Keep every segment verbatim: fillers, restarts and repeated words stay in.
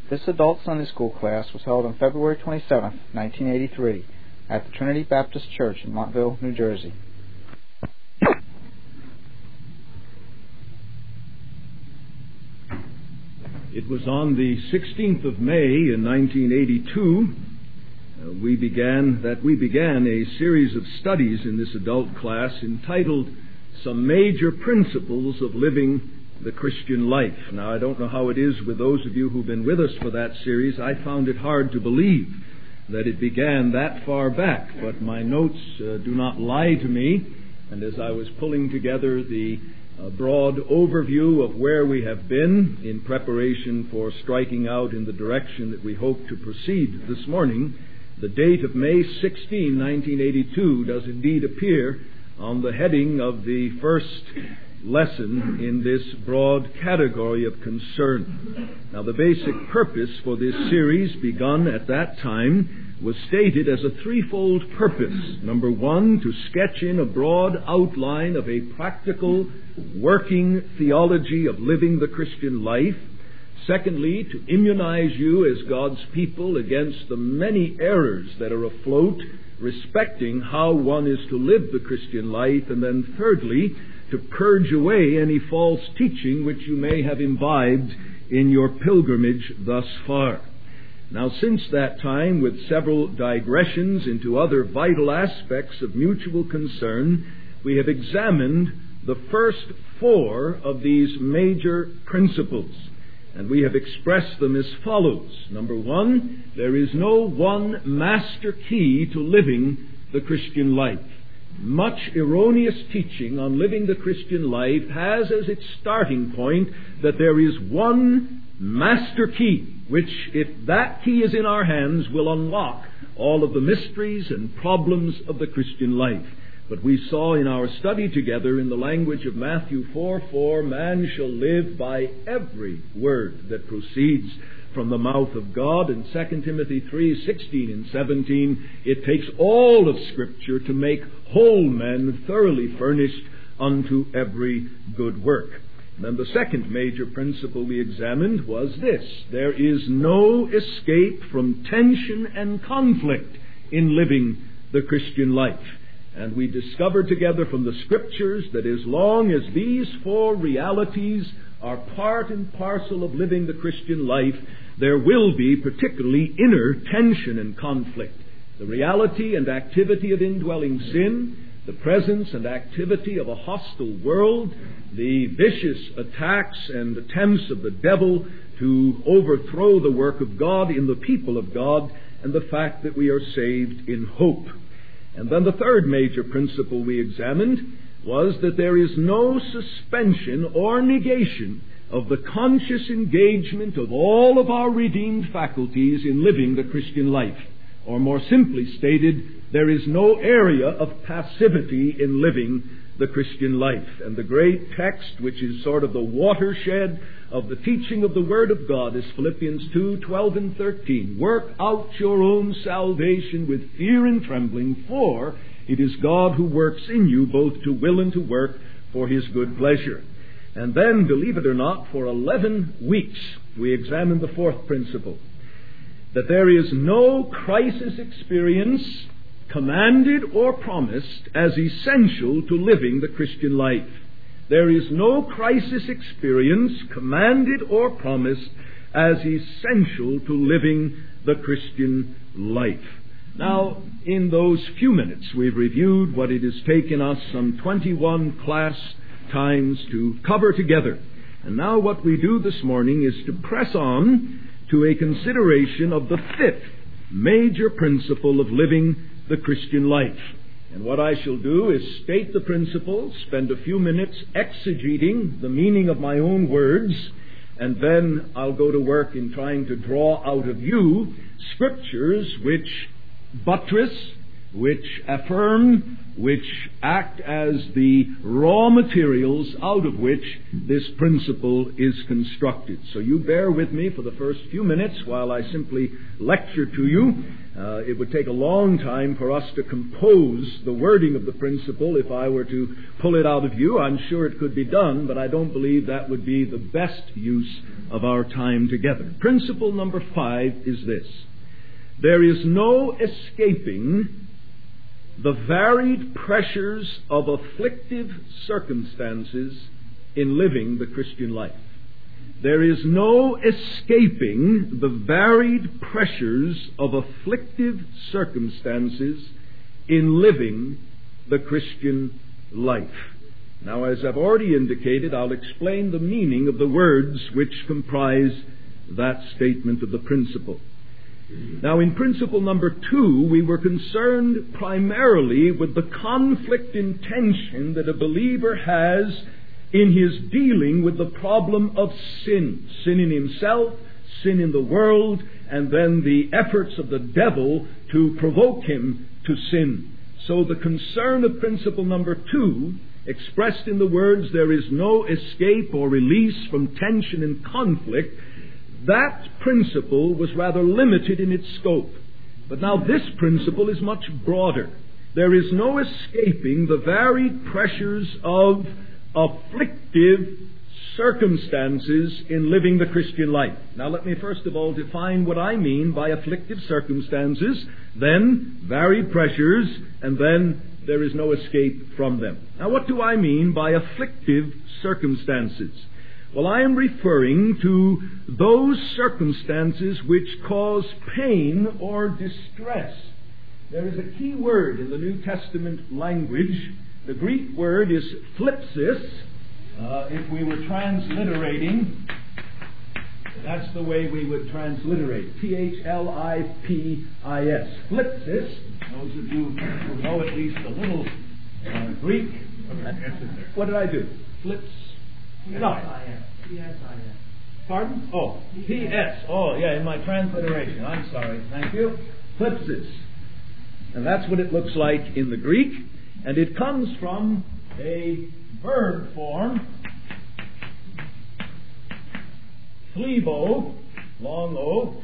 This adult Sunday school class was held on February twenty-seventh, nineteen eighty-three, at the Trinity Baptist Church in Montville, New Jersey. It was on the sixteenth of May in nineteen eighty-two uh, we began that we began a series of studies in this adult class entitled Some Major Principles of Living the Christian Life. Now, I don't know how it is with those of you who've been with us for that series. I found it hard to believe that it began that far back, but my notes uh, do not lie to me, and as I was pulling together the uh, broad overview of where we have been in preparation for striking out in the direction that we hope to proceed this morning, the date of May sixteenth, nineteen eighty-two does indeed appear on the heading of the first lesson in this broad category of concern. Now, the basic purpose for this series, begun at that time, was stated as a threefold purpose. Number one, to sketch in a broad outline of a practical, working theology of living the Christian life. Secondly, to immunize you as God's people against the many errors that are afloat respecting how one is to live the Christian life. And then thirdly, to purge away any false teaching which you may have imbibed in your pilgrimage thus far. Now, since that time, with several digressions into other vital aspects of mutual concern, we have examined the first four of these major principles. And we have expressed them as follows. Number one, there is no one master key to living the Christian life. Much erroneous teaching on living the Christian life has as its starting point that there is one master key, which, if that key is in our hands, will unlock all of the mysteries and problems of the Christian life. But we saw in our study together in the language of Matthew four four, man shall live by every word that proceeds from the mouth of God, and Second Timothy three sixteen and seventeen, it takes all of Scripture to make whole men thoroughly furnished unto every good work. And then the second major principle we examined was this: there is no escape from tension and conflict in living the Christian life. And we discovered together from the Scriptures that as long as these four realities are part and parcel of living the Christian life, there will be particularly inner tension and conflict. The reality and activity of indwelling sin, the presence and activity of a hostile world, the vicious attacks and attempts of the devil to overthrow the work of God in the people of God, and the fact that we are saved in hope. And then the third major principle we examined was that there is no suspension or negation of the conscious engagement of all of our redeemed faculties in living the Christian life. Or more simply stated, there is no area of passivity in living the Christian life. And the great text, which is sort of the watershed of the teaching of the Word of God, is Philippians two twelve and thirteen. Work out your own salvation with fear and trembling, for it is God who works in you both to will and to work for His good pleasure. And then, believe it or not, for eleven weeks we examined the fourth principle, that there is no crisis experience commanded or promised as essential to living the Christian life. There is no crisis experience commanded or promised as essential to living the Christian life. Now, in those few minutes, we've reviewed what it has taken us some twenty-one class times to cover together. And now what we do this morning is to press on to a consideration of the fifth major principle of living the Christian life. And what I shall do is state the principle, spend a few minutes exegeting the meaning of my own words, and then I'll go to work in trying to draw out of you Scriptures which buttress, which affirm, which act as the raw materials out of which this principle is constructed. So you bear with me for the first few minutes while I simply lecture to you Uh, it would take a long time for us to compose the wording of the principle. If I were to pull it out of you, I'm sure it could be done, but I don't believe that would be the best use of our time together. Principle number five is this: there is no escaping the varied pressures of afflictive circumstances in living the Christian life. There is no escaping the varied pressures of afflictive circumstances in living the Christian life. Now, as I've already indicated, I'll explain the meaning of the words which comprise that statement of the principle. Now, in principle number two, we were concerned primarily with the conflict and tension that a believer has in his dealing with the problem of sin. Sin in himself, sin in the world, and then the efforts of the devil to provoke him to sin. So the concern of principle number two, expressed in the words, there is no escape or release from tension and conflict, that principle was rather limited in its scope. But now this principle is much broader. There is no escaping the varied pressures of afflictive circumstances in living the Christian life. Now let me first of all define what I mean by afflictive circumstances, then varied pressures, and then there is no escape from them. Now what do I mean by afflictive circumstances? Well, I am referring to those circumstances which cause pain or distress. There is a key word in the New Testament language. The Greek word is phlipsis. Uh, if we were transliterating, that's the way we would transliterate. P H L I P I S. Phlipsis. Those of you who know at least a little uh, Greek. What did I do? Flips. No. P S I S. Pardon? Oh, P S. Oh, yeah, in my transliteration. I'm sorry. Thank you. Phlipsis. And that's what it looks like in the Greek. And it comes from a verb form, phlebo, long O,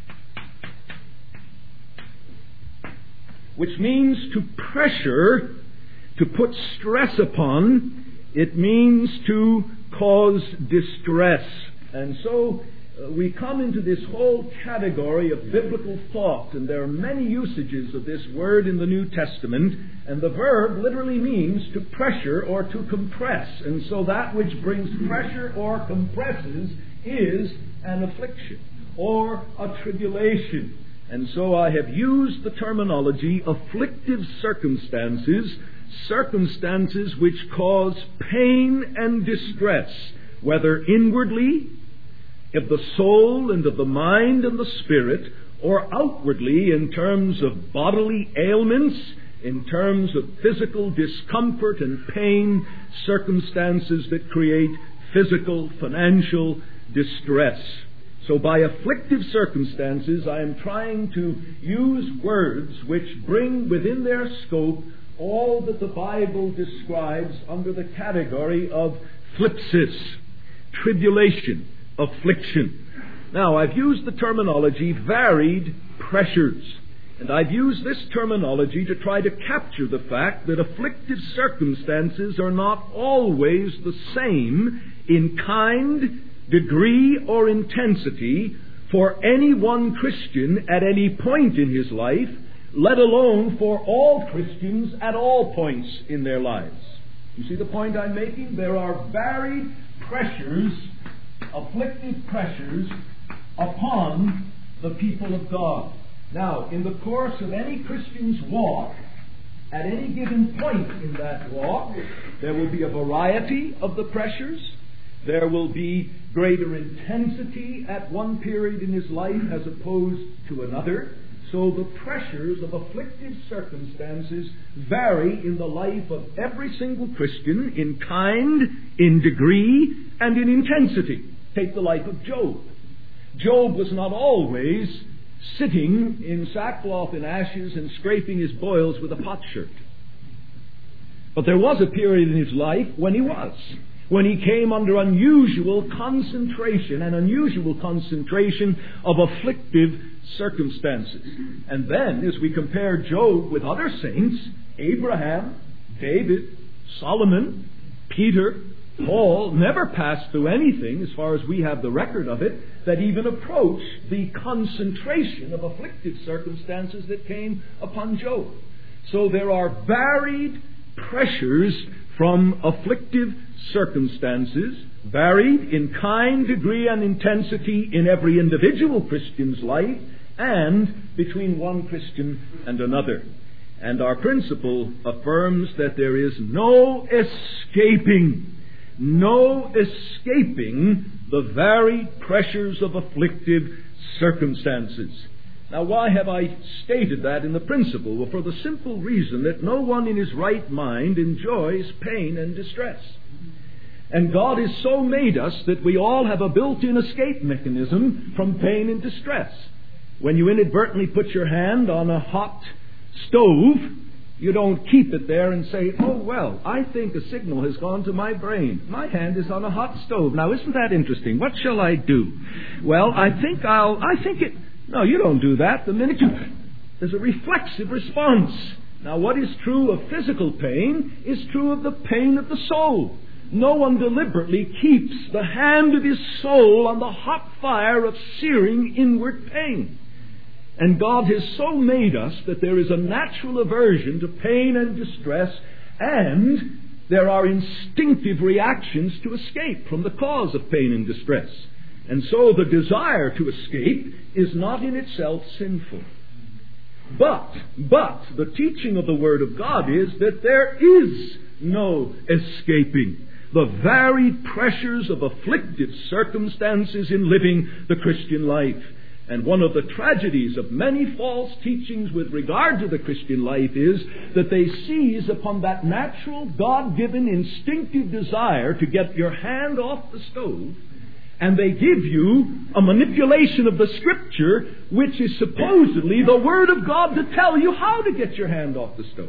which means to pressure, to put stress upon. It means to cause distress. And so uh, we come into this whole category of biblical thought, and there are many usages of this word in the New Testament, and the verb literally means to pressure or to compress. And so that which brings pressure or compresses is an affliction or a tribulation. And so I have used the terminology afflictive circumstances, circumstances which cause pain and distress, whether inwardly, of the soul and of the mind and the spirit, or outwardly in terms of bodily ailments, in terms of physical discomfort and pain, circumstances that create physical, financial distress. So by afflictive circumstances, I am trying to use words which bring within their scope all that the Bible describes under the category of phlipsis, tribulation, affliction. Now, I've used the terminology varied pressures, and I've used this terminology to try to capture the fact that afflictive circumstances are not always the same in kind, degree, or intensity for any one Christian at any point in his life, let alone for all Christians at all points in their lives. You see the point I'm making? There are varied pressures, afflictive pressures, upon the people of God. Now, in the course of any Christian's walk, at any given point in that walk, there will be a variety of the pressures. There will be greater intensity at one period in his life as opposed to another. So the pressures of afflictive circumstances vary in the life of every single Christian in kind, in degree, and in intensity. Take the life of Job. Job was not always sitting in sackcloth and ashes and scraping his boils with a potsherd. But there was a period in his life when he was. When he came under unusual concentration, an unusual concentration of afflictive circumstances. And then, as we compare Job with other saints, Abraham, David, Solomon, Peter, Paul never passed through anything, as far as we have the record of it, that even approached the concentration of afflicted circumstances that came upon Job. So there are varied pressures from afflictive circumstances, varied in kind, degree, and intensity in every individual Christian's life, and between one Christian and another. And our principle affirms that there is no escaping, no escaping the varied pressures of afflictive circumstances. Now, why have I stated that in the principle? Well, for the simple reason that no one in his right mind enjoys pain and distress. And God has so made us that we all have a built-in escape mechanism from pain and distress. When you inadvertently put your hand on a hot stove, you don't keep it there and say, oh, well, I think a signal has gone to my brain. My hand is on a hot stove. Now, isn't that interesting? What shall I do? Well, I think I'll, I think it, no, you don't do that. The minute you, there's a reflexive response. Now, what is true of physical pain is true of the pain of the soul. No one deliberately keeps the hand of his soul on the hot fire of searing inward pain. And God has so made us that there is a natural aversion to pain and distress, and there are instinctive reactions to escape from the cause of pain and distress. And so the desire to escape is not in itself sinful. But, but, the teaching of the Word of God is that there is no escaping the varied pressures of afflictive circumstances in living the Christian life. And one of the tragedies of many false teachings with regard to the Christian life is that they seize upon that natural, God-given, instinctive desire to get your hand off the stove, and they give you a manipulation of the Scripture, which is supposedly the Word of God to tell you how to get your hand off the stove.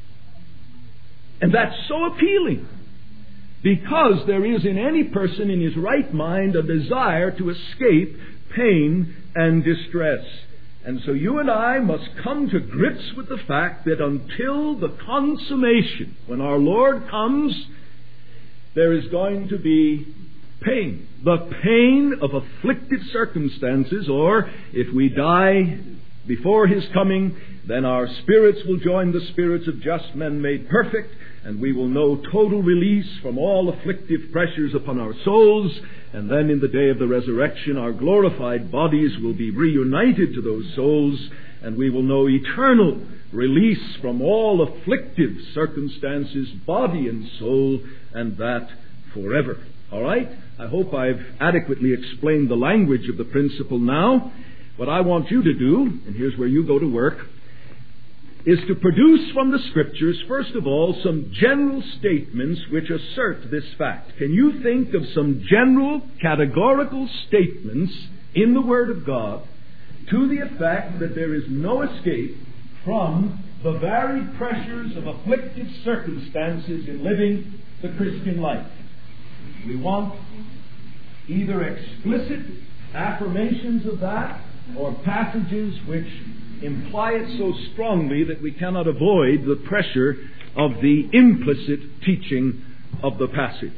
And that's so appealing, because there is in any person in his right mind a desire to escape pain and distress. And so you and I must come to grips with the fact that until the consummation, when our Lord comes, there is going to be pain. The pain of afflicted circumstances, or if we die before His coming, then our spirits will join the spirits of just men made perfect, and we will know total release from all afflictive pressures upon our souls. And then in the day of the resurrection, our glorified bodies will be reunited to those souls, and we will know eternal release from all afflictive circumstances, body and soul, and that forever. All right? I hope I've adequately explained the language of the principle now. What I want you to do, and here's where you go to work, is to produce from the Scriptures, first of all, some general statements which assert this fact. Can you think of some general, categorical statements in the Word of God to the effect that there is no escape from the varied pressures of afflictive circumstances in living the Christian life? We want either explicit affirmations of that or passages which imply it so strongly that we cannot avoid the pressure of the implicit teaching of the passage.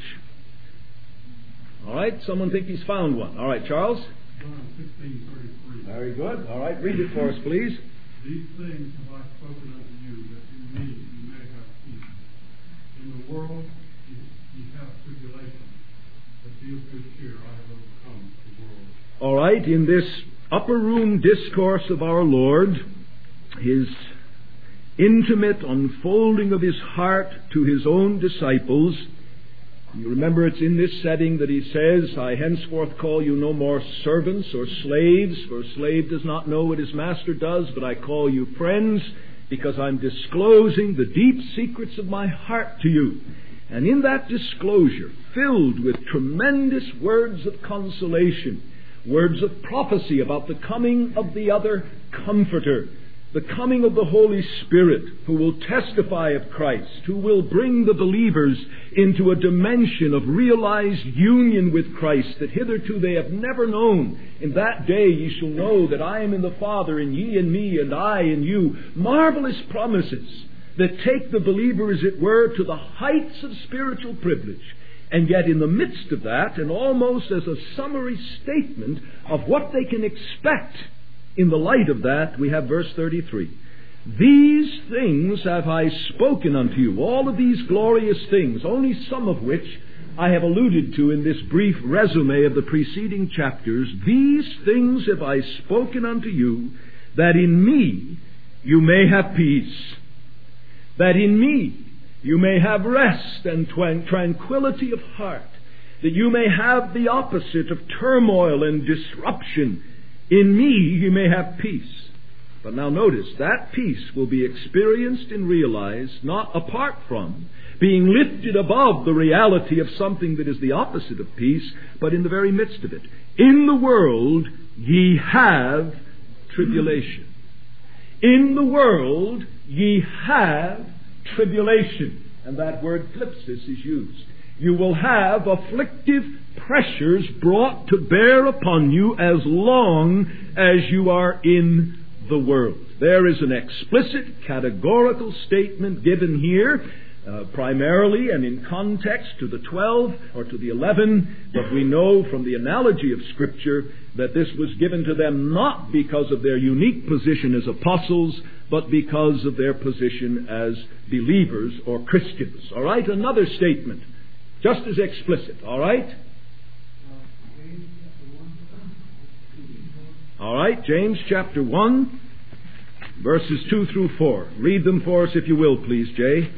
All right, someone think he's found one. All right, Charles? John sixteen thirty-three. Very good. All right, read it for us, please. These things have I spoken unto you, that in me you may have peace. In the world you, you have tribulation, but be of good cheer, I have overcome the world. All right, in this upper room discourse of our Lord, His intimate unfolding of His heart to His own disciples, you remember it's in this setting that He says, I henceforth call you no more servants or slaves, for a slave does not know what his master does, but I call you friends, because I'm disclosing the deep secrets of my heart to you. And in that disclosure, filled with tremendous words of consolation, words of prophecy about the coming of the other Comforter, the coming of the Holy Spirit, who will testify of Christ, who will bring the believers into a dimension of realized union with Christ that hitherto they have never known. In that day ye shall know that I am in the Father, and ye in me, and I in you. Marvelous promises that take the believer, as it were, to the heights of spiritual privilege. And yet in the midst of that, and almost as a summary statement of what they can expect in the light of that, we have verse thirty-three. These things have I spoken unto you. All of these glorious things, only some of which I have alluded to in this brief resume of the preceding chapters. These things have I spoken unto you, that in me you may have peace. That in me you may have rest and tranquility of heart. That you may have the opposite of turmoil and disruption. In me you may have peace. But now notice, that peace will be experienced and realized not apart from, being lifted above the reality of something that is the opposite of peace, but in the very midst of it. In the world ye have tribulation. In the world ye have tribulation. And that word thlipsis is used. You will have afflictive pressures brought to bear upon you as long as you are in the world. There is an explicit categorical statement given here, uh, primarily and in context to the twelve or to the eleven, but we know from the analogy of Scripture that this was given to them not because of their unique position as apostles, but because of their position as believers or Christians. All right, another statement. Just as explicit, all right? All right, James chapter one, verses two through four. Read them for us if you will, please, Jay.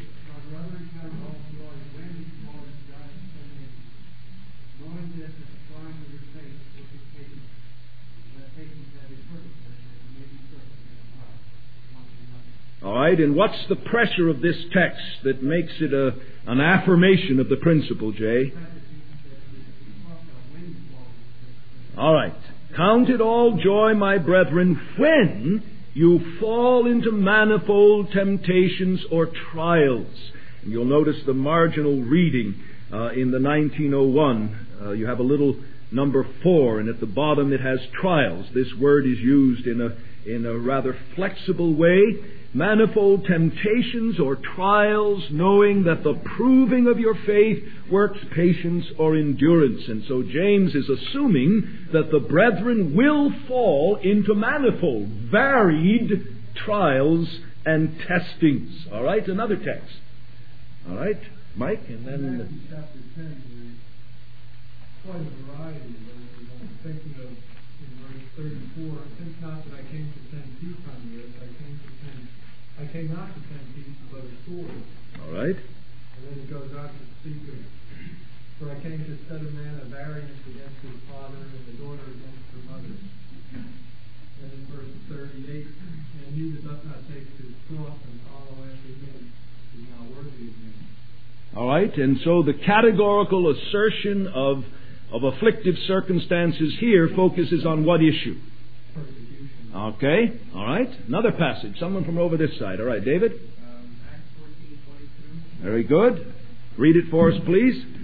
All right, and what's the pressure of this text that makes it a, an affirmation of the principle, Jay? All right. Count it all joy, my brethren, when you fall into manifold temptations or trials. And you'll notice the marginal reading uh, in the nineteen oh one. Uh, you have a little number four, and at the bottom it has trials. This word is used in a, in a rather flexible way. Manifold temptations or trials, knowing that the proving of your faith works patience or endurance. And so James is assuming that the brethren will fall into manifold, varied trials and testings. All right, another text. All right, Mike, and then... Matthew chapter ten, there's quite a variety of verses. I'm thinking of in verse thirty-four, think not that I came to send peace on the earth, I came to send I came not to send peace, but a sword. All right. And then it goes on to speak of, for I came to set a man a variance against his father, and the daughter against her mother. And in verse thirty-eight, and he that doth not take his cross and follow after him is not worthy of me. All right, and so the categorical assertion of, of afflictive circumstances here focuses on what issue? Persecution. Okay, all right. Another passage. Someone from over this side. All right, David. Um, Acts fourteen twenty-two. Very good. Read it for us, please. Okay.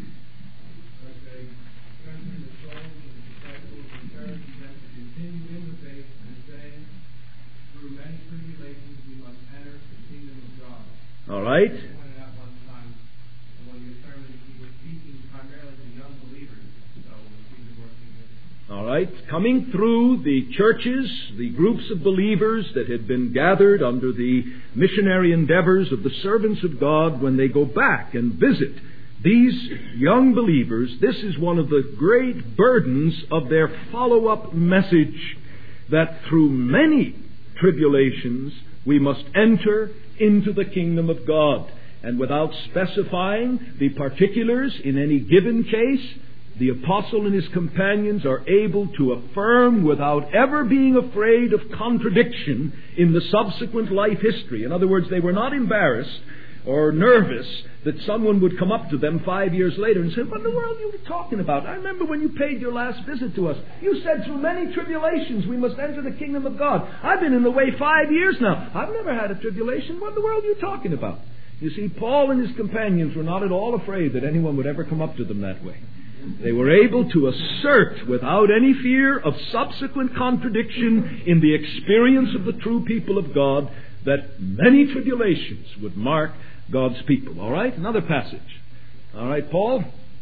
Strengthen the souls of the disciples, encouraging them to continue in the faith, and saying, through many tribulations we must enter the kingdom of God. All right. I pointed out one time, in one of your sermons, he was speaking primarily to young believers, so he was working with them. All right. Coming through the churches, the groups of believers that had been gathered under the missionary endeavors of the servants of God, when they go back and visit these young believers, this is one of the great burdens of their follow-up message, that through many tribulations we must enter into the kingdom of God. And without specifying the particulars in any given case, the apostle and his companions are able to affirm without ever being afraid of contradiction in the subsequent life history. In other words, they were not embarrassed or nervous that someone would come up to them five years later and say, what in the world are you talking about? I remember when you paid your last visit to us. You said through many tribulations we must enter the kingdom of God. I've been in the way five years now. I've never had a tribulation. What in the world are you talking about? You see, Paul and his companions were not at all afraid that anyone would ever come up to them that way. They were able to assert without any fear of subsequent contradiction in the experience of the true people of God that many tribulations would mark God's people. All right? Another passage. All right, Paul?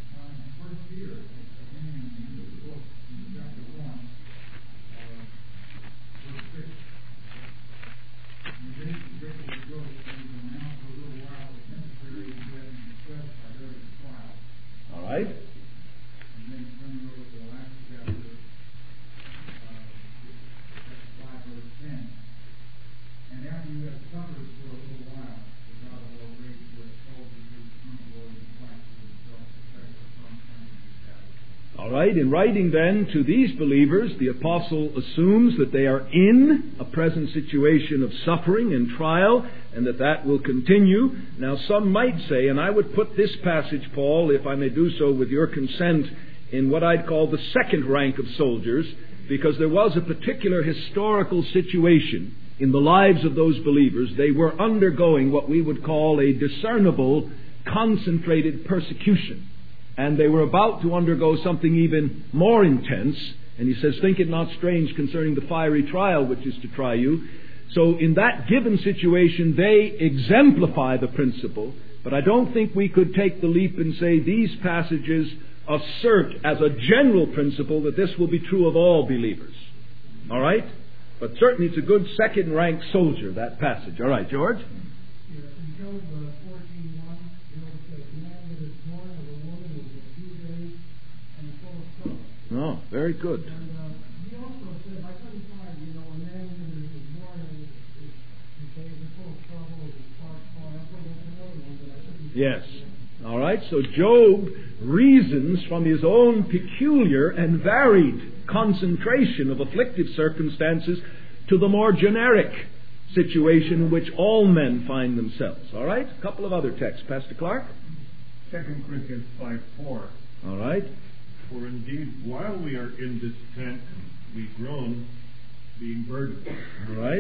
All right. All right, in writing then to these believers, the apostle assumes that they are in a present situation of suffering and trial, and that that will continue. Now some might say, and I would put this passage, Paul, if I may do so with your consent, in what I'd call the second rank of soldiers, because there was a particular historical situation in the lives of those believers. They were undergoing what we would call a discernible, concentrated persecution. And they were about to undergo something even more intense. And he says, think it not strange concerning the fiery trial which is to try you. So in that given situation, they exemplify the principle. But I don't think we could take the leap and say these passages assert as a general principle that this will be true of all believers. All right? But certainly it's a good second-rank soldier, that passage. All right, George? Yeah, in Job uh, fourteen one, Job says, man that is born of a woman is a few days and full of trouble. Oh, very good. And uh, he also said, I couldn't find, you know, a man that is born and is, is, is full of trouble, is part fire. That's another one that I couldn't find. Yes. All right, so Job reasons from his own peculiar and varied concentration of afflictive circumstances to the more generic situation in which all men find themselves. All right, a couple of other texts. Pastor Clark? Second Corinthians five four. All right. For indeed, while we are in this tent, we groan, being burdened. All right.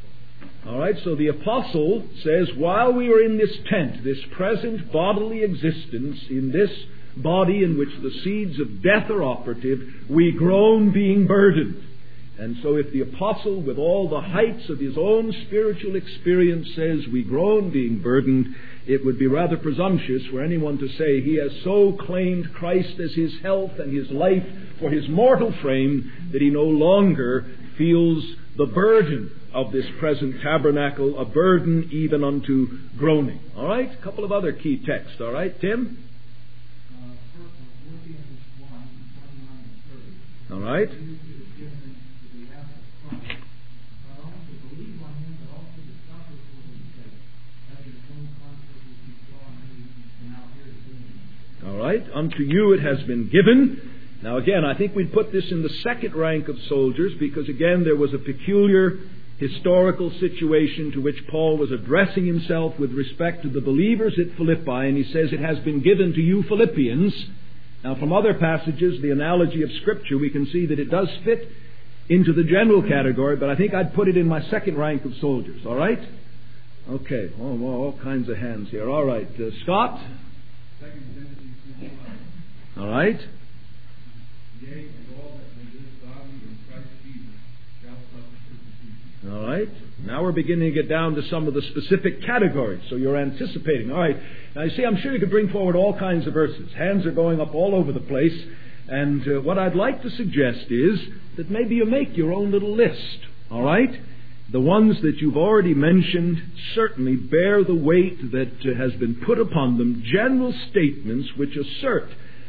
All right, so the apostle says, while we are in this tent, this present bodily existence, in this body in which the seeds of death are operative, we groan being burdened. And so if the apostle, with all the heights of his own spiritual experience, says we groan being burdened, it would be rather presumptuous for anyone to say he has so claimed Christ as his health and his life for his mortal frame that he no longer feels the burden of this present tabernacle, a burden even unto groaning. All right? A couple of other key texts. All right, Tim? All right. All right. Unto you it has been given. Now again, I think we'd put this in the second rank of soldiers because again there was a peculiar historical situation to which Paul was addressing himself with respect to the believers at Philippi, and he says it has been given to you Philippians. Now from other passages, the analogy of Scripture, we can see that it does fit into the general category, but I think I'd put it in my second rank of soldiers. All right? Okay. Oh, well, all kinds of hands here. All right. Uh, Scott? All right. All right. Now we're beginning to get down to some of the specific categories. So you're anticipating. All right. Now you see, I'm sure you could bring forward all kinds of verses. Hands are going up all over the place. And uh, what I'd like to suggest is that maybe you make your own little list. All right. The ones that you've already mentioned certainly bear the weight that uh, has been put upon them. General statements which assert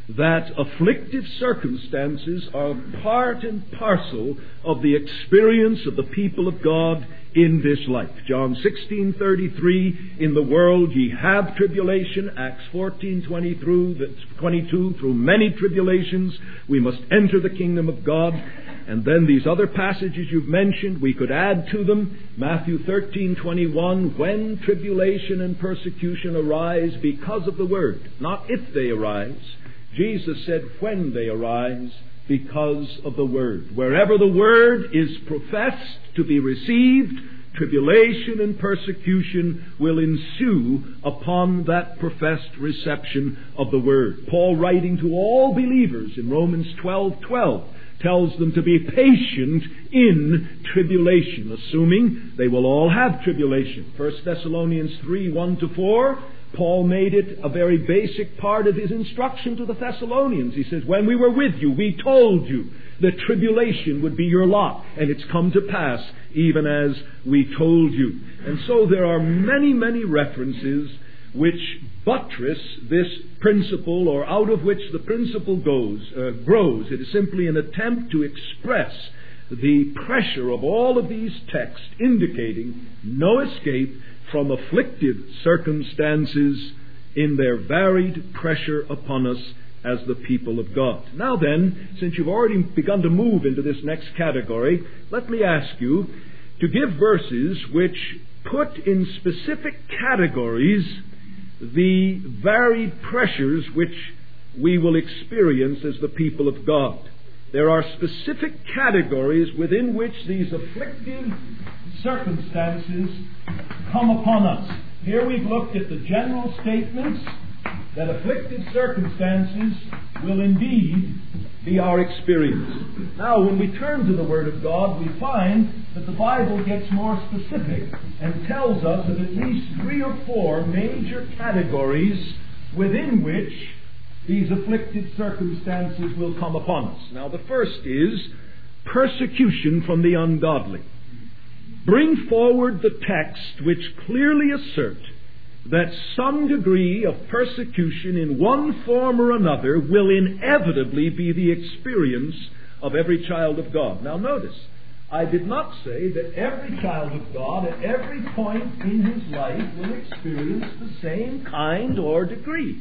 that afflictive circumstances are part and parcel of the experience of the people of God in this life. John sixteen thirty-three, in the world ye have tribulation. Acts fourteen twenty through twenty-two, through many tribulations we must enter the kingdom of God. And then these other passages you've mentioned, we could add to them. Matthew thirteen twenty-one, when tribulation and persecution arise because of the word, not if they arise. Jesus said when they arise because of the word. Wherever the word is professed to be received, tribulation and persecution will ensue upon that professed reception of the word. Paul, writing to all believers in Romans twelve twelve, tells them to be patient in tribulation, assuming they will all have tribulation. First Thessalonians three one to four, Paul made it a very basic part of his instruction to the Thessalonians. He says, when we were with you, we told you that tribulation would be your lot, and it's come to pass even as we told you. And so there are many, many references which buttress this principle, or out of which the principle goes, uh, grows. It is simply an attempt to express the pressure of all of these texts, indicating no escape from afflictive circumstances in their varied pressure upon us as the people of God. Now then, since you've already begun to move into this next category, let me ask you to give verses which put in specific categories the varied pressures which we will experience as the people of God. There are specific categories within which these afflictive circumstances come upon us. Here we've looked at the general statements that afflictive circumstances will indeed be our experience. Now, when we turn to the Word of God, we find that the Bible gets more specific and tells us of at least three or four major categories within which these afflicted circumstances will come upon us. Now, the first is persecution from the ungodly. Bring forward the text which clearly assert that some degree of persecution in one form or another will inevitably be the experience of every child of God. Now notice, I did not say that every child of God at every point in his life will experience the same kind or degree.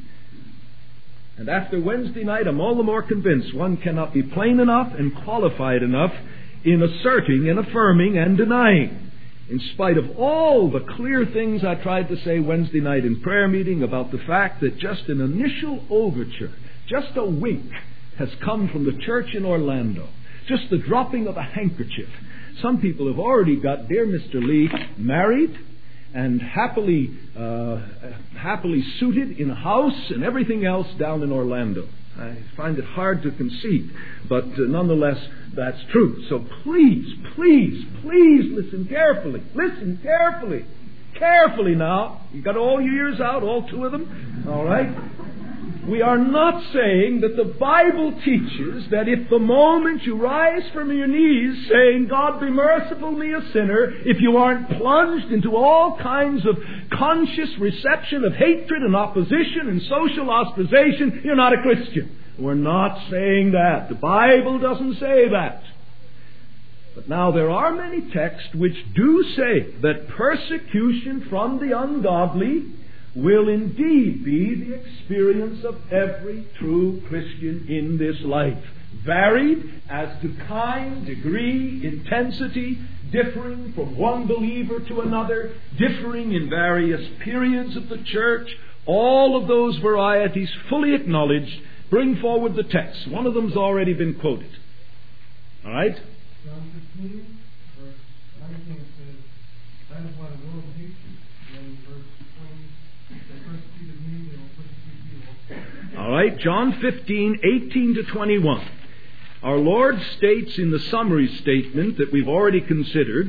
And after Wednesday night, I'm all the more convinced one cannot be plain enough and qualified enough in asserting and affirming and denying. In spite of all the clear things I tried to say Wednesday night in prayer meeting about the fact that just an initial overture, just a wink, has come from the church in Orlando. Just the dropping of a handkerchief. Some people have already got dear Mister Lee married and happily uh, happily suited in a house and everything else down in Orlando. I find it hard to conceive, but uh, nonetheless, that's true. So please, please, please listen carefully. Listen carefully. Carefully now. You've got all your ears out, all two of them. All right? We are not saying that the Bible teaches that if the moment you rise from your knees saying, God be merciful me a sinner, if you aren't plunged into all kinds of conscious reception of hatred and opposition and social ostracization, you're not a Christian. We're not saying that. The Bible doesn't say that. But now there are many texts which do say that persecution from the ungodly will indeed be the experience of every true Christian in this life. Varied as to kind, degree, intensity, differing from one believer to another, differing in various periods of the church, all of those varieties fully acknowledged. Bring forward the text. One of them's already been quoted. All right? John fifteen, verse nineteen says, that is why the world hates you. And verse twenty, they persecuted me, they will persecute you. All right, John fifteen, eighteen to twenty-one. Our Lord states in the summary statement that we've already considered,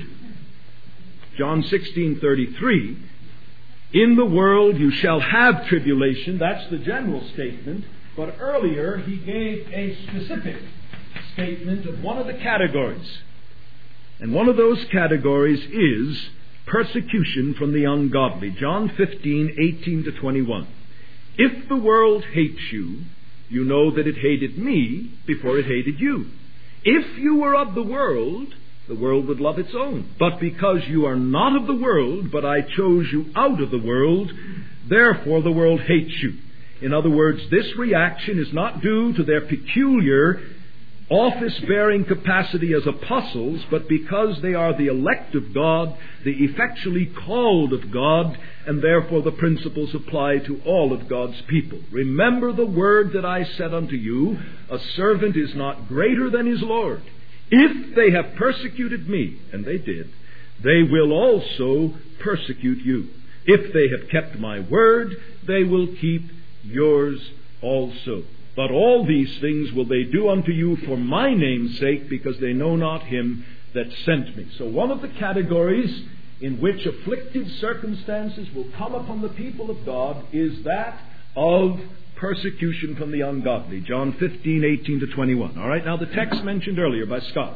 John sixteen thirty-three, in the world you shall have tribulation. That's the general statement. But earlier he gave a specific statement of one of the categories. And one of those categories is persecution from the ungodly. John fifteen, eighteen to twenty-one. If the world hates you, you know that it hated me before it hated you. If you were of the world, the world would love its own. But because you are not of the world, but I chose you out of the world, therefore the world hates you. In other words, this reaction is not due to their peculiar office-bearing capacity as apostles, but because they are the elect of God, the effectually called of God, and therefore the principles apply to all of God's people. Remember the word that I said unto you, a servant is not greater than his Lord. If they have persecuted me, and they did, they will also persecute you. If they have kept my word, they will keep yours also. But all these things will they do unto you for my name's sake, because they know not him that sent me. So one of the categories in which afflictive circumstances will come upon the people of God is that of persecution from the ungodly. John fifteen, eighteen to twenty-one. All right, now the text mentioned earlier by Scott.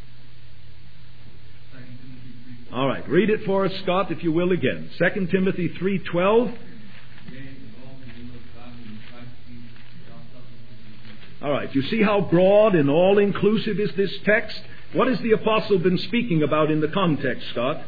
All right, read it for us, Scott, if you will, again. Second Timothy three twelve. All right, you see how broad and all-inclusive is this text? What has the apostle been speaking about in the context, Scott?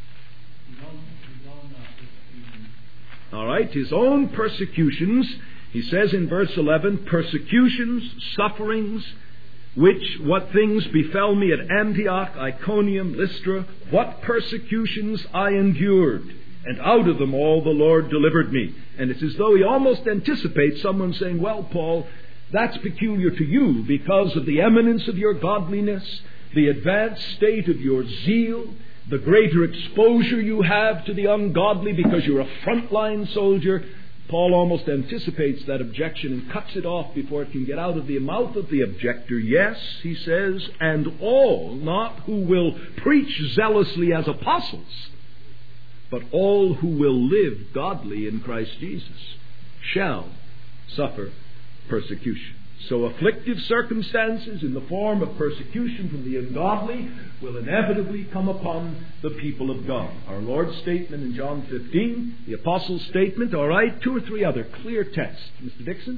All right, his own persecutions. He says in verse eleven, persecutions, sufferings, which what things befell me at Antioch, Iconium, Lystra, what persecutions I endured, and out of them all the Lord delivered me. And it's as though he almost anticipates someone saying, well, Paul, that's peculiar to you because of the eminence of your godliness, the advanced state of your zeal, the greater exposure you have to the ungodly because you're a frontline soldier. Paul almost anticipates that objection and cuts it off before it can get out of the mouth of the objector. Yes, he says, and all, not who will preach zealously as apostles, but all who will live godly in Christ Jesus shall suffer persecution. So afflictive circumstances in the form of persecution from the ungodly will inevitably come upon the people of God. Our Lord's statement in John fifteen, the Apostles' statement, all right, two or three other clear texts. Mister Dixon?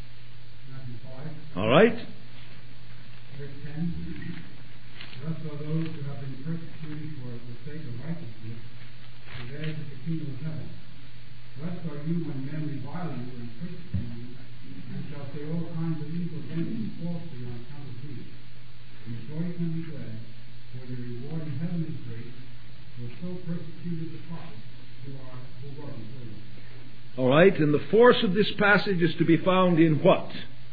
All right. Verse ten. Thus are those who have been persecuted for the sake of righteousness, for theirs is the kingdom of heaven. Thus are you when men revile you and persecute you, and shall say all kinds of evil against you falsely on account of me. Rejoice and be glad, for the reward in heaven is great, for so persecuted the prophets who are who were before you. All right, and the force of this passage is to be found in what?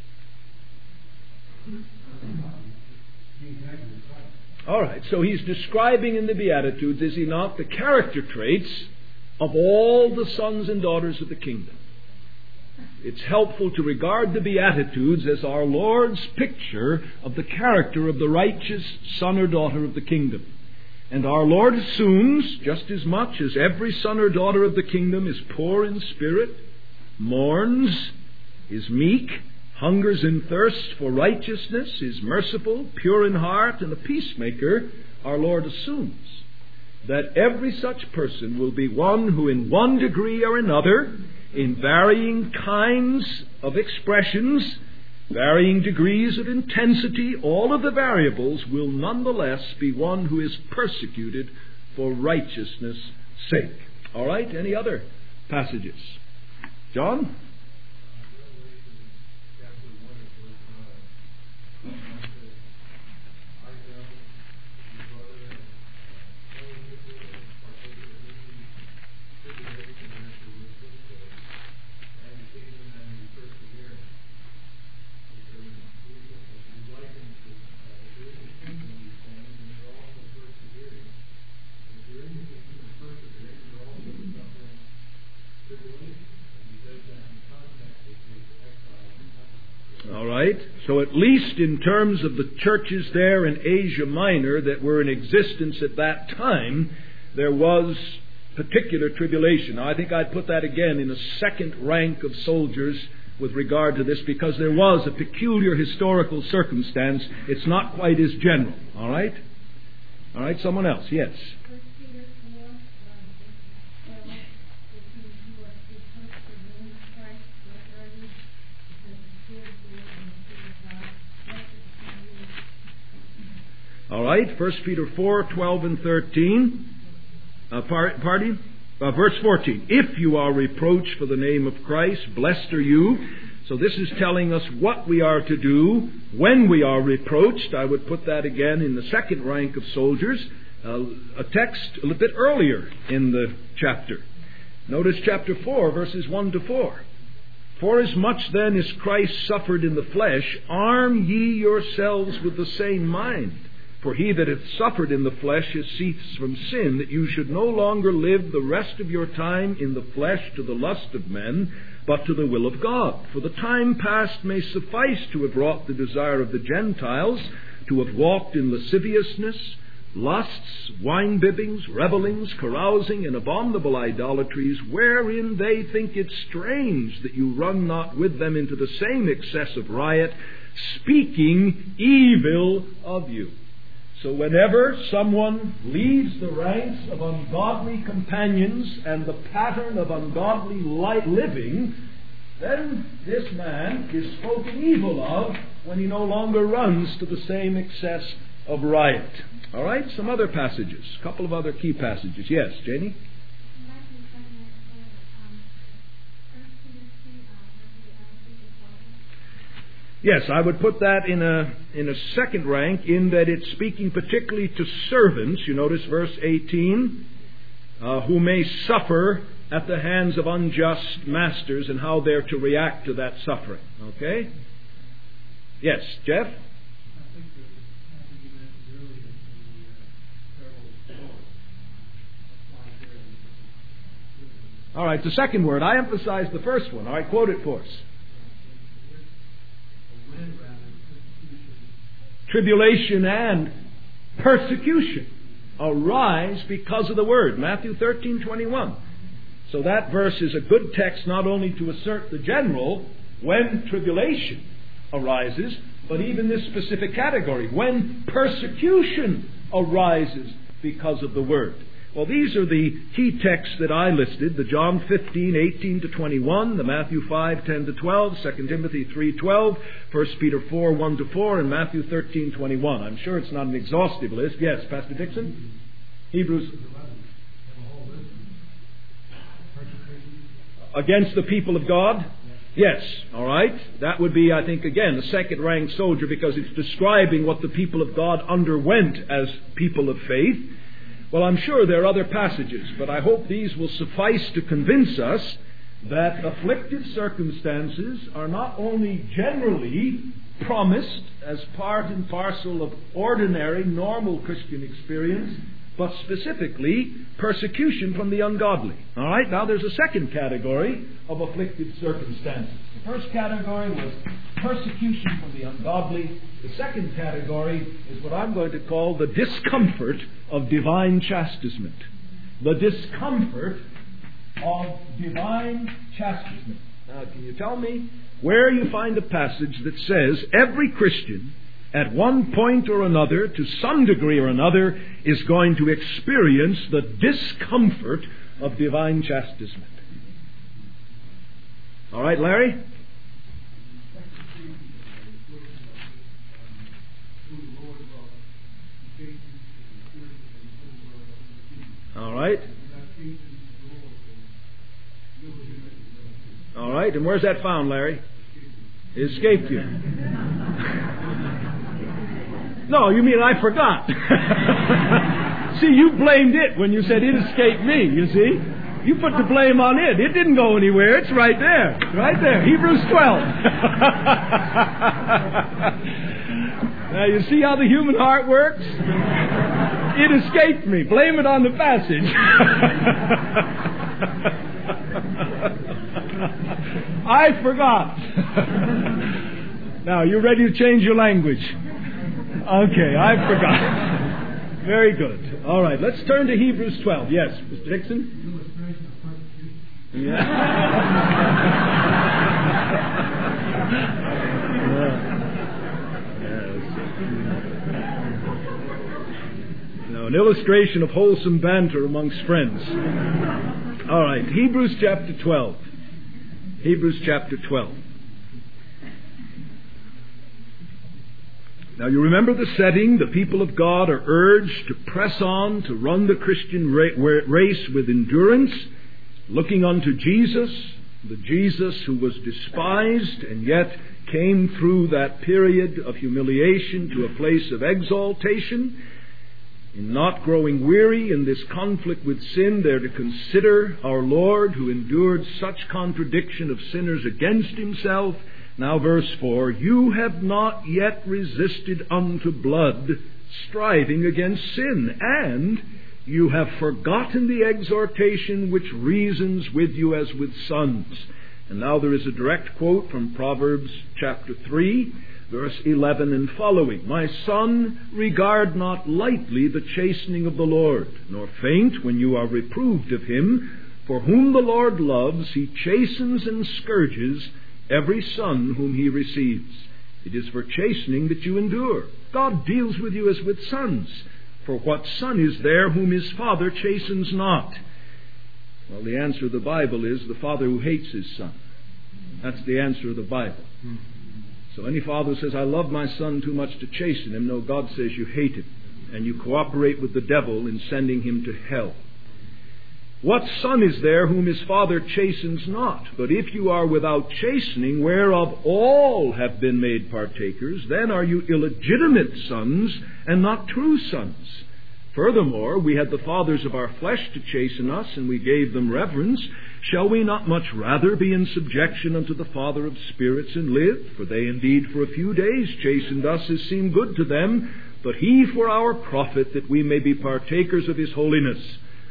All right, so he's describing in the Beatitudes, is he not, the character traits of all the sons and daughters of the kingdom. It's helpful to regard the Beatitudes as our Lord's picture of the character of the righteous son or daughter of the kingdom. And our Lord assumes, just as much as every son or daughter of the kingdom is poor in spirit, mourns, is meek, hungers and thirsts for righteousness, is merciful, pure in heart, and a peacemaker, our Lord assumes that every such person will be one who in one degree or another, in varying kinds of expressions, varying degrees of intensity, all of the variables will nonetheless be one who is persecuted for righteousness' sake. All right, any other passages? John? So at least in terms of the churches there in Asia Minor that were in existence at that time, there was particular tribulation. Now, I think I'd put that again in a second rank of soldiers with regard to this, because there was a peculiar historical circumstance. It's not quite as general. All right? All right, someone else. Yes. All right, First Peter four, twelve and thirteen. Uh, par- pardon? Uh, verse fourteen. If you are reproached for the name of Christ, blessed are you. So this is telling us what we are to do when we are reproached. I would put that again in the second rank of soldiers. Uh, a text a little bit earlier in the chapter. Notice chapter four, verses one to four. For as much then as Christ suffered in the flesh, arm ye yourselves with the same mind. For he that hath suffered in the flesh has ceased from sin, that you should no longer live the rest of your time in the flesh to the lust of men, but to the will of God. For the time past may suffice to have wrought the desire of the Gentiles, to have walked in lasciviousness, lusts, wine-bibbings, revellings, carousing, and abominable idolatries, wherein they think it strange that you run not with them into the same excess of riot, speaking evil of you. So whenever someone leaves the ranks of ungodly companions and the pattern of ungodly light living, then this man is spoken evil of when he no longer runs to the same excess of riot. All right, some other passages, a couple of other key passages. Yes, Janie? Yes, I would put that in a in a second rank in that it's speaking particularly to servants. You notice verse eighteen, uh, who may suffer at the hands of unjust masters and how they're to react to that suffering. Okay? Yes, Jeff? All right, the second word. I emphasized the first one. All right, quote it for us. Tribulation and persecution arise because of the word. Matthew thirteen twenty-one. So that verse is a good text not only to assert the general, when tribulation arises, but even this specific category, when persecution arises because of the word. Well, these are the key texts that I listed, the John fifteen, eighteen to twenty-one, the Matthew five, ten to twelve, Second Timothy three, twelve, First Peter four, one to four, and Matthew thirteen, twenty-one. I'm sure it's not an exhaustive list. Yes, Pastor Dixon? Hebrews. Against the people of God? Yes, all right. That would be, I think, again, a second-rank soldier because it's describing what the people of God underwent as people of faith. Well, I'm sure there are other passages, but I hope these will suffice to convince us that afflictive circumstances are not only generally promised as part and parcel of ordinary, normal Christian experience, but specifically persecution from the ungodly. All right, now there's a second category of afflictive circumstances. The first category was persecution from the ungodly. The second category is what I'm going to call the discomfort of divine chastisement. The discomfort of divine chastisement. Now, can you tell me where you find a passage that says every Christian at one point or another, to some degree or another, is going to experience the discomfort of divine chastisement? All right, Larry? All right. All right, and where's that found, Larry? It escaped you. No, you mean I forgot. See, you blamed it when you said it escaped me, you see. You put the blame on it. It didn't go anywhere. It's right there. It's right there. Hebrews twelve. Now, you see how the human heart works? It escaped me. Blame it on the passage. I forgot. Now, you ready to change your language? Okay, I forgot. Very good. All right, let's turn to Hebrews twelve. Yes, Mister Dixon? Yeah. Now, an illustration of wholesome banter amongst friends. All right, Hebrews chapter twelve. Hebrews chapter twelve. Now you remember the setting. The people of God are urged to press on, to run the Christian race with endurance, looking unto Jesus, the Jesus who was despised and yet came through that period of humiliation to a place of exaltation. In not growing weary in this conflict with sin, they're to consider our Lord who endured such contradiction of sinners against himself. Now verse four, you have not yet resisted unto blood, striving against sin, and you have forgotten the exhortation which reasons with you as with sons. And now there is a direct quote from Proverbs chapter three, verse eleven and following. My son, regard not lightly the chastening of the Lord, nor faint when you are reproved of him. For whom the Lord loves, he chastens and scourges every son whom he receives. It is for chastening that you endure. God deals with you as with sons. For what son is there whom his father chastens not? Well, the answer of the Bible is the father who hates his son. That's the answer of the Bible. So any father who says, I love my son too much to chasten him, no, God says you hate him. And you cooperate with the devil in sending him to hell. What son is there whom his father chastens not? But if you are without chastening, whereof all have been made partakers, then are you illegitimate sons and not true sons. Furthermore, we had the fathers of our flesh to chasten us, and we gave them reverence. Shall we not much rather be in subjection unto the Father of spirits and live? For they indeed for a few days chastened us as seemed good to them, but he for our profit, that we may be partakers of his holiness.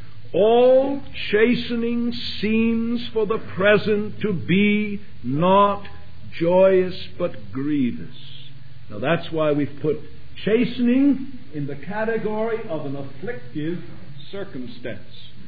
All chastening seems for the present to be not joyous but grievous. Now that's why we've put chastening in the category of an afflictive circumstance.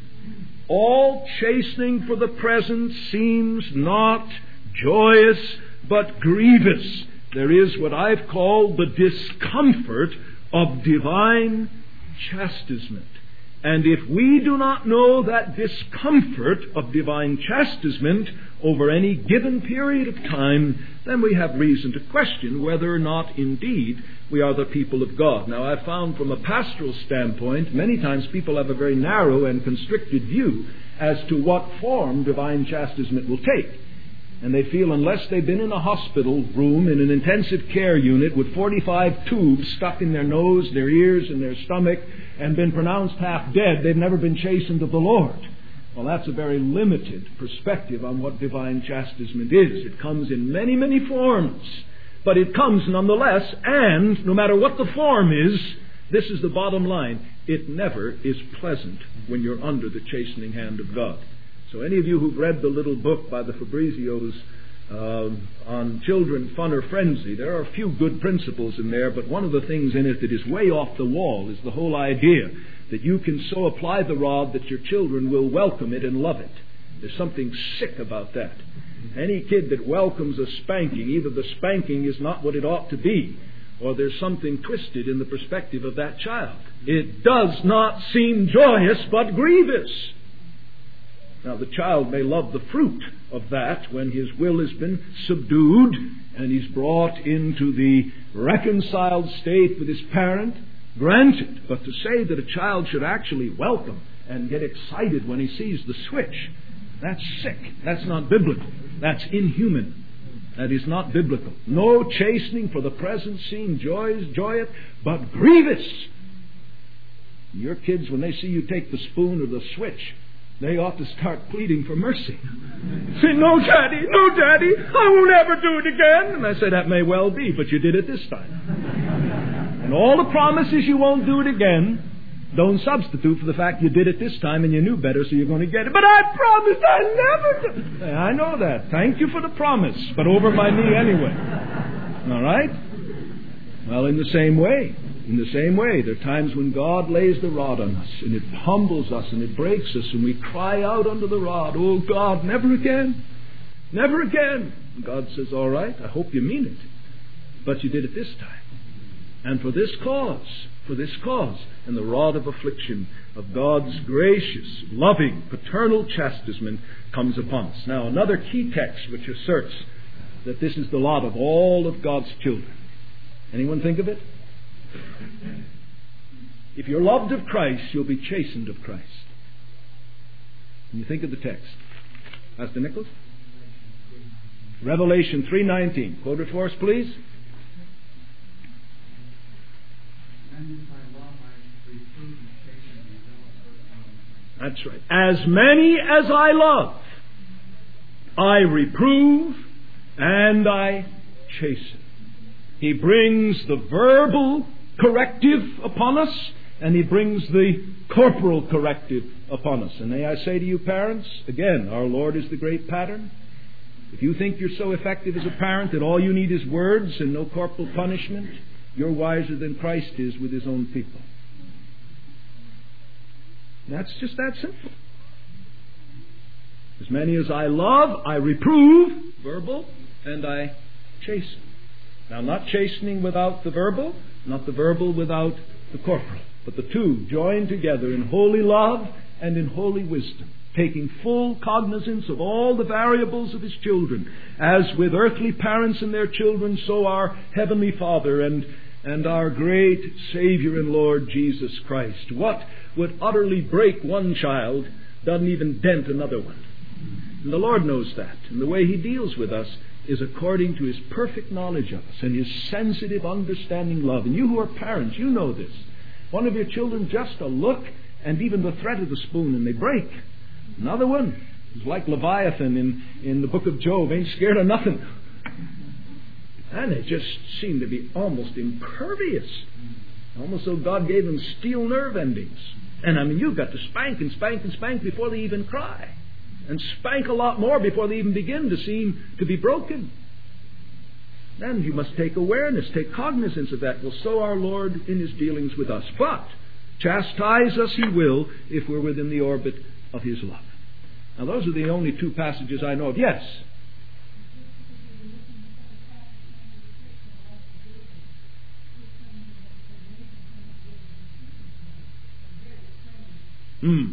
All chastening for the present seems not joyous but grievous. There is what I've called the discomfort of divine chastisement. And if we do not know that discomfort of divine chastisement over any given period of time, then we have reason to question whether or not indeed we are the people of God. Now, I've found from a pastoral standpoint, many times people have a very narrow and constricted view as to what form divine chastisement will take. And they feel unless they've been in a hospital room in an intensive care unit with forty-five tubes stuck in their nose, their ears, and their stomach, and been pronounced half dead, they've never been chastened of the Lord. Well, that's a very limited perspective on what divine chastisement is. It comes in many, many forms, but it comes nonetheless, and no matter what the form is, this is the bottom line, it never is pleasant when you're under the chastening hand of God. So any of you who've read the little book by the Fabrizios uh, on children, fun or frenzy, there are a few good principles in there, but one of the things in it that is way off the wall is the whole idea that you can so apply the rod that your children will welcome it and love it. There's something sick about that. Any kid that welcomes a spanking, either the spanking is not what it ought to be, or there's something twisted in the perspective of that child. It does not seem joyous but grievous. Now, the child may love the fruit of that when his will has been subdued and he's brought into the reconciled state with his parent. Granted, but to say that a child should actually welcome and get excited when he sees the switch, that's sick. That's not biblical. That's inhuman. That is not biblical. No chastening for the present seem joyous, joyous, but grievous. Your kids, when they see you take the spoon or the switch, they ought to start pleading for mercy. Say, no, Daddy, no, Daddy, I won't ever do it again. And I say, that may well be, but you did it this time. And all the promises you won't do it again don't substitute for the fact you did it this time and you knew better, so you're going to get it. But I promised I never do. I know that. Thank you for the promise, but over my knee anyway. All right? Well, in the same way, In the same way, there are times when God lays the rod on us, and it humbles us, and it breaks us, and we cry out under the rod, oh God, never again, never again. And God says, all right, I hope you mean it, but you did it this time. And for this cause, for this cause, and the rod of affliction of God's gracious, loving, paternal chastisement comes upon us. Now, another key text which asserts that this is the lot of all of God's children Anyone think of it? If you're loved of Christ, you'll be chastened of Christ. Can you think of the text? Pastor Nicholas? Revelation three nineteen. Quote it for us, please. That's right. As many as I love, I reprove and I chasten. He brings the verbal corrective upon us, and He brings the corporal corrective upon us. And may I say to you, parents, again, our Lord is the great pattern. If you think you're so effective as a parent that all you need is words and no corporal punishment, you're wiser than Christ is with His own people. That's just that simple. As many as I love, I reprove, verbal, and I chasten. Now, not chastening without the verbal, not the verbal without the corporal, but the two joined together in holy love and in holy wisdom, taking full cognizance of all the variables of His children. As with earthly parents and their children, so our Heavenly Father and, and our great Savior and Lord Jesus Christ. What would utterly break one child doesn't even dent another one. And the Lord knows that. And the way He deals with us is according to His perfect knowledge of us and His sensitive, understanding love. And you who are parents, you know this. One of your children, just a look and even the threat of the spoon, and they break. Another one is like Leviathan in, in the book of Job, ain't scared of nothing. And they just seem to be almost impervious. Almost though God gave them steel nerve endings. And I mean, you've got to spank and spank and spank before they even cry. And spank a lot more before they even begin to seem to be broken. Then you must take awareness, take cognizance of that. Well, so our Lord in His dealings with us. But chastise us He will if we're within the orbit of His love. Now, those are the only two passages I know of. Yes? Hmm.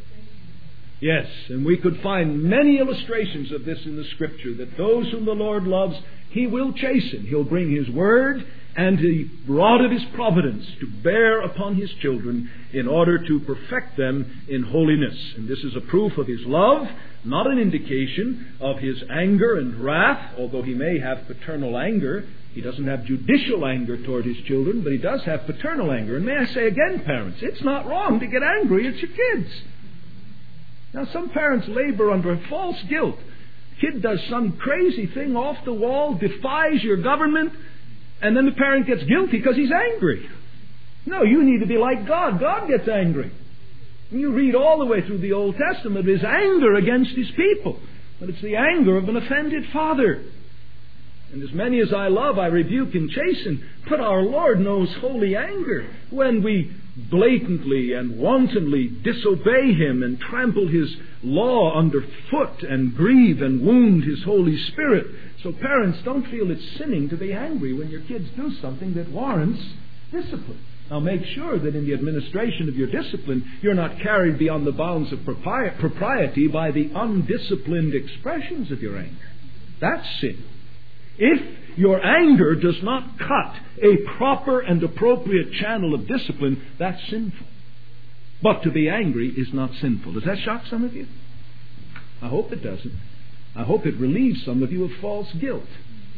Yes, and we could find many illustrations of this in the Scripture, that those whom the Lord loves, He will chasten. He'll bring His word and the rod of His providence to bear upon His children in order to perfect them in holiness. And this is a proof of His love, not an indication of His anger and wrath, although He may have paternal anger. He doesn't have judicial anger toward His children, but He does have paternal anger. And may I say again, parents, it's not wrong to get angry at your kids. Now, some parents labor under false guilt. Kid does some crazy thing off the wall, defies your government, and then the parent gets guilty because he's angry. No, you need to be like God. God gets angry. And you read all the way through the Old Testament His anger against His people. But it's the anger of an offended father. And as many as I love, I rebuke and chasten. But our Lord knows holy anger when we blatantly and wantonly disobey Him and trample His law underfoot and grieve and wound His Holy Spirit. So parents, don't feel it's sinning to be angry when your kids do something that warrants discipline. Now make sure that in the administration of your discipline, you're not carried beyond the bounds of propri- propriety by the undisciplined expressions of your anger. That's sin. If your anger does not cut a proper and appropriate channel of discipline, that's sinful. But to be angry is not sinful. Does that shock some of you? I hope it doesn't. I hope it relieves some of you of false guilt.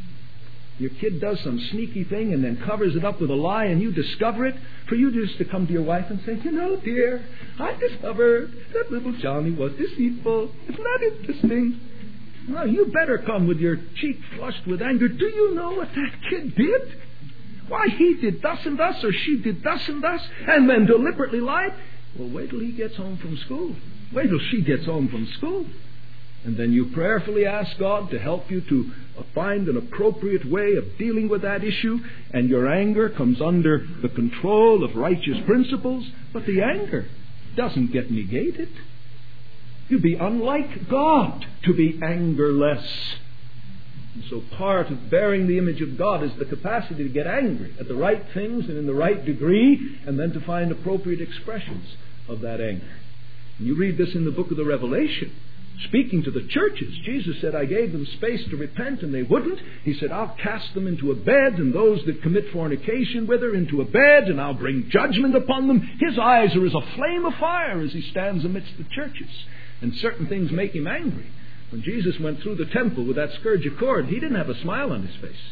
Your kid does some sneaky thing and then covers it up with a lie, and you discover it. For you just to come to your wife and say, you know, dear, I discovered that little Johnny was deceitful. Isn't that interesting? Well, you better come with your cheek flushed with anger. Do you know what that kid did? Why, he did thus and thus, or she did thus and thus, and then deliberately lied. Well, wait till he gets home from school. Wait till she gets home from school. And then you prayerfully ask God to help you to find an appropriate way of dealing with that issue, and your anger comes under the control of righteous principles, but the anger doesn't get negated. You'd be unlike God to be angerless. And so part of bearing the image of God is the capacity to get angry at the right things and in the right degree, and then to find appropriate expressions of that anger. And you read this in the book of the Revelation. speaking to the churches. Jesus said, I gave them space to repent, and they wouldn't. He said, I'll cast them into a bed, and those that commit fornication with her into a bed, and I'll bring judgment upon them. His eyes are as a flame of fire as he stands amidst the churches. And certain things make him angry. When Jesus went through the temple with that scourge of cord, he didn't have a smile on his face.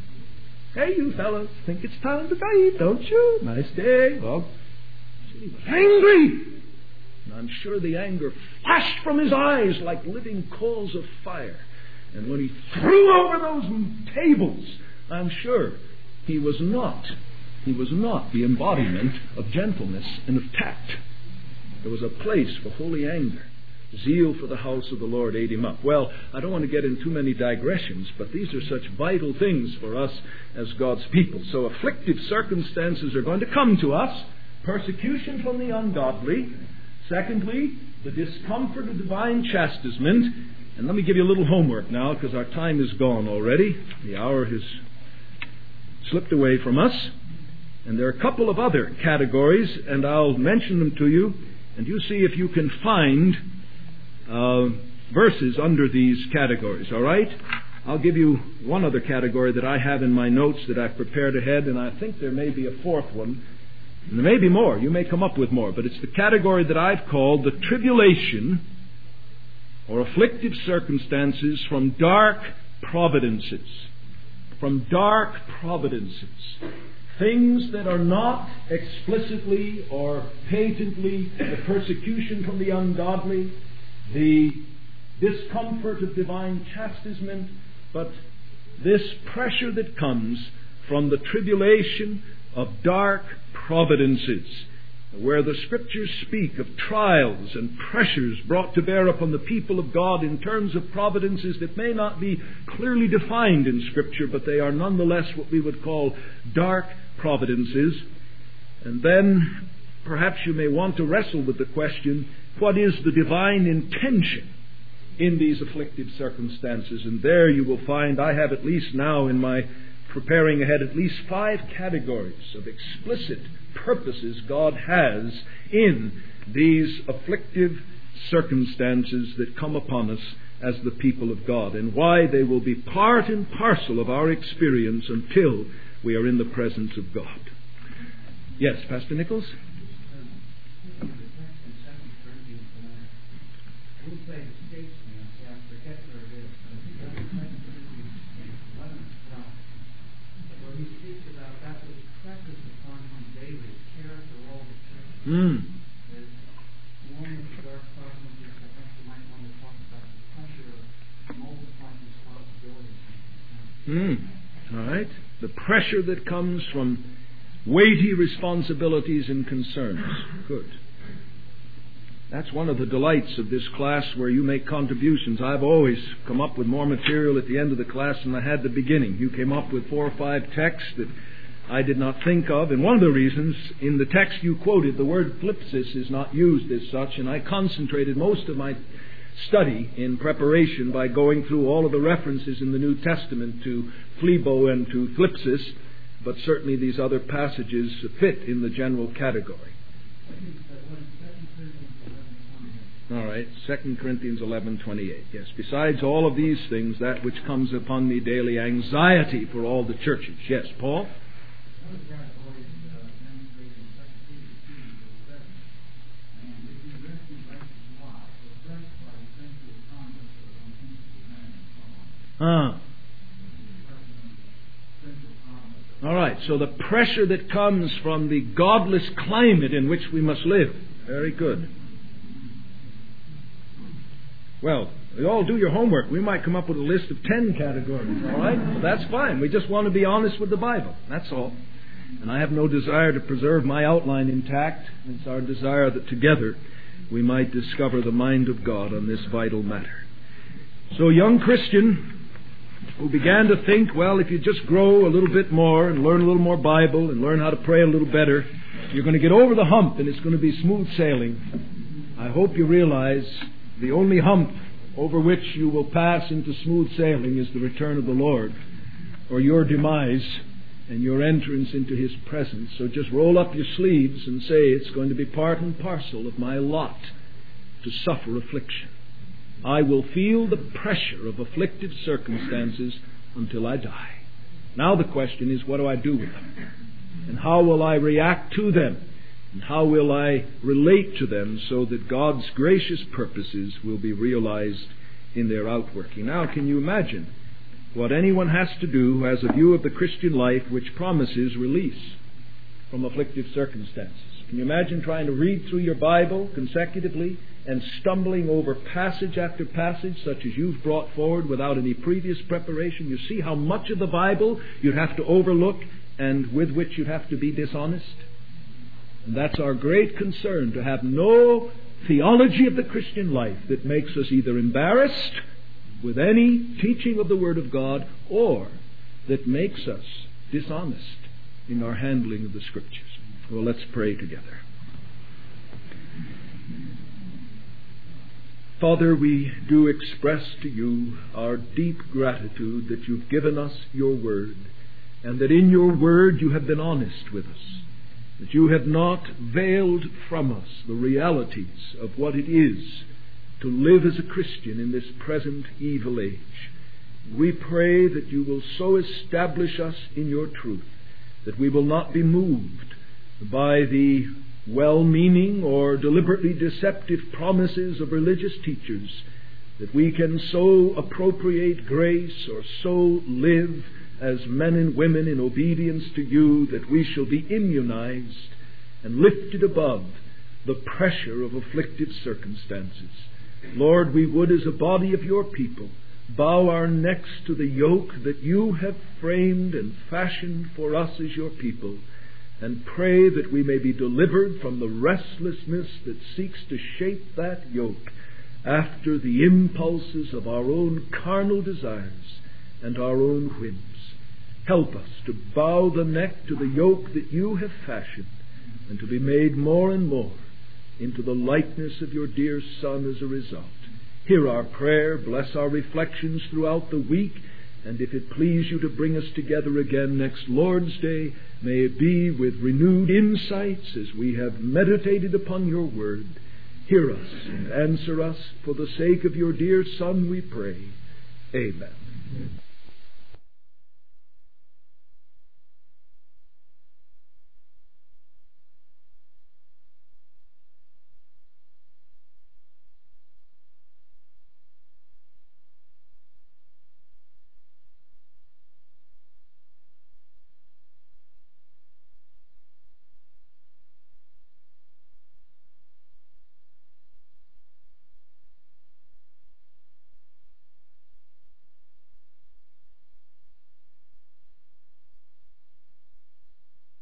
Hey, you fellas, think it's time to die, don't you? Nice day. Well, he was angry. And I'm sure the anger flashed from his eyes like living coals of fire. And when he threw over those tables, I'm sure he was not, he was not the embodiment of gentleness and of tact. There was a place for holy anger. Zeal for the house of the Lord ate him up. Well, I don't want to get in too many digressions, but these are such vital things for us as God's people. So afflictive circumstances are going to come to us. Persecution from the ungodly. Secondly, the discomfort of divine chastisement. And let me give you a little homework now, because our time is gone already. The hour has slipped away from us. And there are a couple of other categories, and I'll mention them to you, and you see if you can find uh, verses under these categories, all right? I'll give you one other category that I have in my notes that I've prepared ahead, and I think there may be a fourth one. And there may be more. You may come up with more. But it's the category that I've called the tribulation or afflictive circumstances from dark providences. From dark providences. Things that are not explicitly or patently the persecution from the ungodly, the discomfort of divine chastisement, but this pressure that comes from the tribulation of dark providences, where the Scriptures speak of trials and pressures brought to bear upon the people of God in terms of providences that may not be clearly defined in Scripture, but they are nonetheless what we would call dark providences. And then perhaps you may want to wrestle with the question, what is the divine intention in these afflictive circumstances? And there you will find I have at least now in my preparing ahead at least five categories of explicit purposes God has in these afflictive circumstances that come upon us as the people of God, and why they will be part and parcel of our experience until we are in the presence of God. Yes, Pastor Nichols? Mm. Mm. All right. The pressure that comes from weighty responsibilities and concerns. Good. That's one of the delights of this class where you make contributions. I've always come up with more material at the end of the class than I had at the beginning. You came up with four or five texts that I did not think of, and one of the reasons, in the text you quoted, the word thlipsis is not used as such, and I concentrated most of my study in preparation by going through all of the references in the New Testament to phlebo and to thlipsis, but certainly these other passages fit in the general category. All right, Second Corinthians eleven twenty-eight. Yes, besides all of these things, that which comes upon me daily, anxiety for all the churches. Yes, Paul? Ah. All right, so the pressure that comes from the godless climate in which we must live. Very good. Well, you all do your homework. We might come up with a list of ten categories, all right? Well, that's fine. We just want to be honest with the Bible. That's all. And I have no desire to preserve my outline intact. It's our desire that together we might discover the mind of God on this vital matter. So, young Christian who began to think, well, if you just grow a little bit more and learn a little more Bible and learn how to pray a little better, you're going to get over the hump and it's going to be smooth sailing. I hope you realize the only hump over which you will pass into smooth sailing is the return of the Lord, or your demise and your entrance into His presence. So just roll up your sleeves and say, it's going to be part and parcel of my lot to suffer affliction. I will feel the pressure of afflictive circumstances until I die. Now the question is, what do I do with them? And how will I react to them? And how will I relate to them so that God's gracious purposes will be realized in their outworking? Now, can you imagine what anyone has to do who has a view of the Christian life which promises release from afflictive circumstances? Can you imagine trying to read through your Bible consecutively and stumbling over passage after passage such as you've brought forward without any previous preparation? You see how much of the Bible you'd have to overlook and with which you'd have to be dishonest? And that's our great concern, to have no theology of the Christian life that makes us either embarrassed with any teaching of the Word of God or that makes us dishonest in our handling of the Scriptures. Well, let's pray together. Father, we do express to you our deep gratitude that you've given us your Word, and that in your Word you have been honest with us, that you have not veiled from us the realities of what it is to live as a Christian in this present evil age. We pray that you will so establish us in your truth that we will not be moved by the well-meaning or deliberately deceptive promises of religious teachers, that we can so appropriate grace or so live as men and women in obedience to you that we shall be immunized and lifted above the pressure of afflictive circumstances. Lord, we would, as a body of your people, bow our necks to the yoke that you have framed and fashioned for us as your people, and pray that we may be delivered from the restlessness that seeks to shape that yoke after the impulses of our own carnal desires and our own whims. Help us to bow the neck to the yoke that you have fashioned, and to be made more and more into the likeness of your dear Son as a result. Hear our prayer, bless our reflections throughout the week, and if it please you to bring us together again next Lord's Day, may it be with renewed insights as we have meditated upon your word. Hear us and answer us. For the sake of your dear Son we pray. Amen.